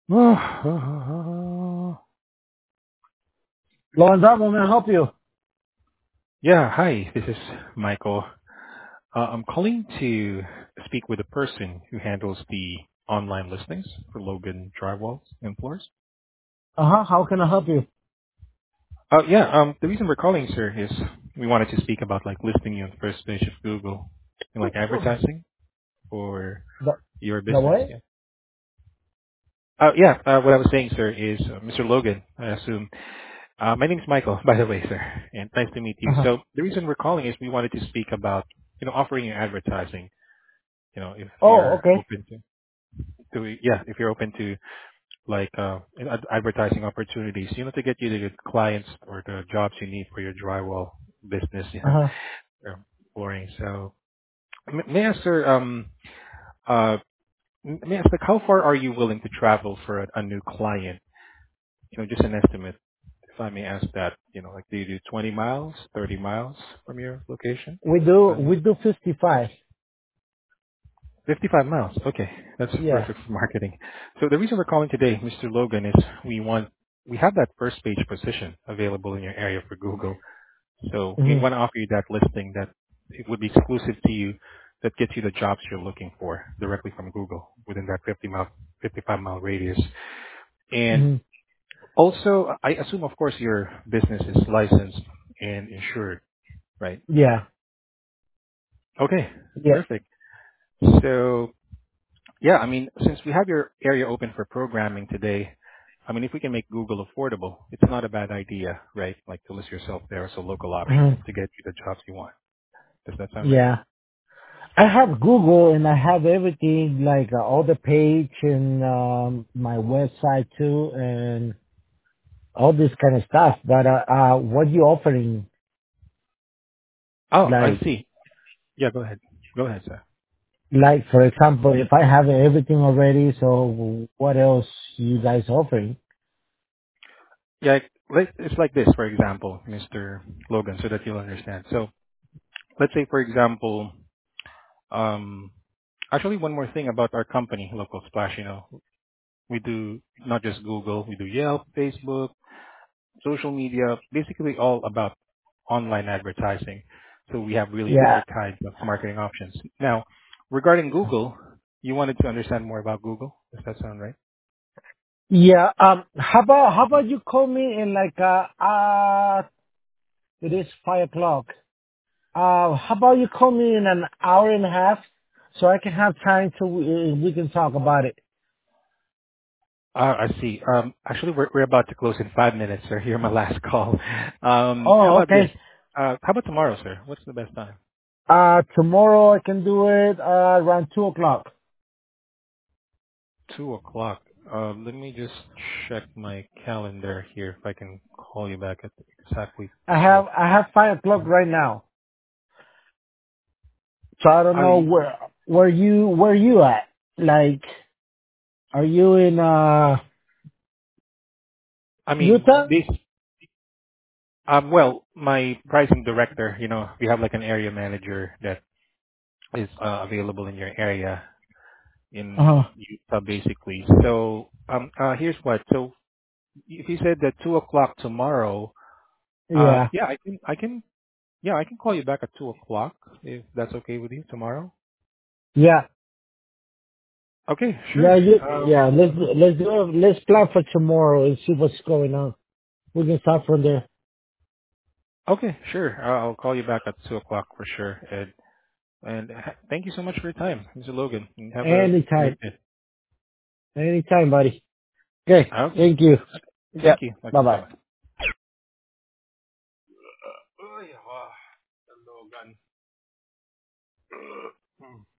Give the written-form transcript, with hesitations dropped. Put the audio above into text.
Law and Order, may I help you? Yeah, hi, this is Michael. I'm calling to speak with the person who handles the online listings for Logan drywalls and floors. Uh-huh, how can I help you? The reason we're calling, sir, is we wanted to speak about like listing you on the first page of Google and like advertising for The, your the business. what? Yeah. What I was saying, sir, is Mr. Logan, I assume. My name is Michael, by the way, sir, and nice to meet you. Uh-huh. So the reason we're calling is we wanted to speak about, offering you advertising. If Oh, you're okay. open if you're open to like advertising opportunities, to get you the clients or the jobs you need for your drywall business, Uh-huh. flooring. So may I ask, sir, may I ask, like, how far are you willing to travel for a new client? Just an estimate, if I may ask that. Like, do you do 20 miles, 30 miles from your location? We If do, I may. we do 55. 55 miles. Okay, that's Yeah. perfect for marketing. So the reason we're calling today, Mr. Logan, is we have that first page position available in your area for Google. So we Mm-hmm. want to offer you that listing that it would be exclusive to you, that gets you the jobs you're looking for directly from Google within that 55-mile radius. And Mm-hmm. also, I assume, of course, your business is licensed and insured, right? Yeah. Okay, Yeah. perfect. So yeah, I mean, since we have your area open for programming today, I mean, if we can make Google affordable, it's not a bad idea, right? Like, to list yourself there as a local option Mm-hmm. to get you the jobs you want. Does that sound right? Yeah. I have Google and I have everything, like all the page and my website too and all this kind of stuff. But what you offering? Oh, I Like, see. Yeah, go ahead. Go ahead, sir. for example, if I have everything already, so what else you guys offering? Yeah, it's like this, for example, Mr. Logan, so that you'll understand. So let's say, for example, um, actually, one more thing about our company, Local Splash, we do not just Google, we do Yelp, Facebook, social media, basically all about online advertising. So we have really Yeah. different kinds of marketing options. Now, regarding Google, you wanted to understand more about Google. Does that sound right? Yeah. How about you call me in like it is 5 o'clock. How about you call me in an hour and a half so I can have time to we can talk about it. I see. Actually, we're about to close in 5 minutes, sir. You're my last call. How Oh, about this? okay. How about tomorrow, sir? What's the best time? Tomorrow I can do it around 2 o'clock. 2 o'clock. Let me just check my calendar here if I can call you back at exactly I two have o'clock. I have 5 o'clock right now, so I don't know I where you at. Like, are you in I mean, Utah? this well, my pricing director, we have like an area manager that is available in your area in Uh-huh. Utah, basically. So, here's what. So, if you said that 2 o'clock tomorrow, Yeah. I can call you back at 2 o'clock if that's okay with you tomorrow. Yeah. Okay, Yeah, sure. yeah. Let's plan for tomorrow and see what's going on. We can start from there. Okay, sure. I'll call you back at 2 o'clock for sure. And thank you so much for your time, Mr. Logan. And have a Anytime, great day. anytime, buddy. Okay. Okay, Thank you. Yeah. thank you. Bye Okay, bye bye. bye. Uy, Logan.